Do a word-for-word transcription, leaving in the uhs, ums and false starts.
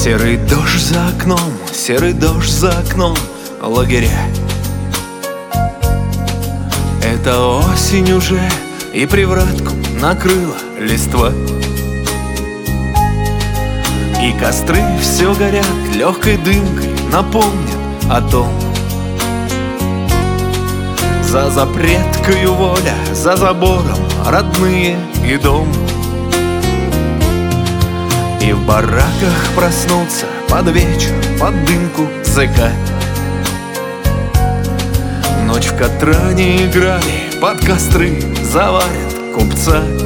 Серый дождь за окном, серый дождь за окном лагеря. Это осень уже, и привратку накрыла листва. И костры все горят, легкой дымкой напомнят о том. За запреткою воля, за забором родные и дом. И в бараках проснуться под вечер, под дымку ЦК. Ночь в Катране играли, под костры заварят купца.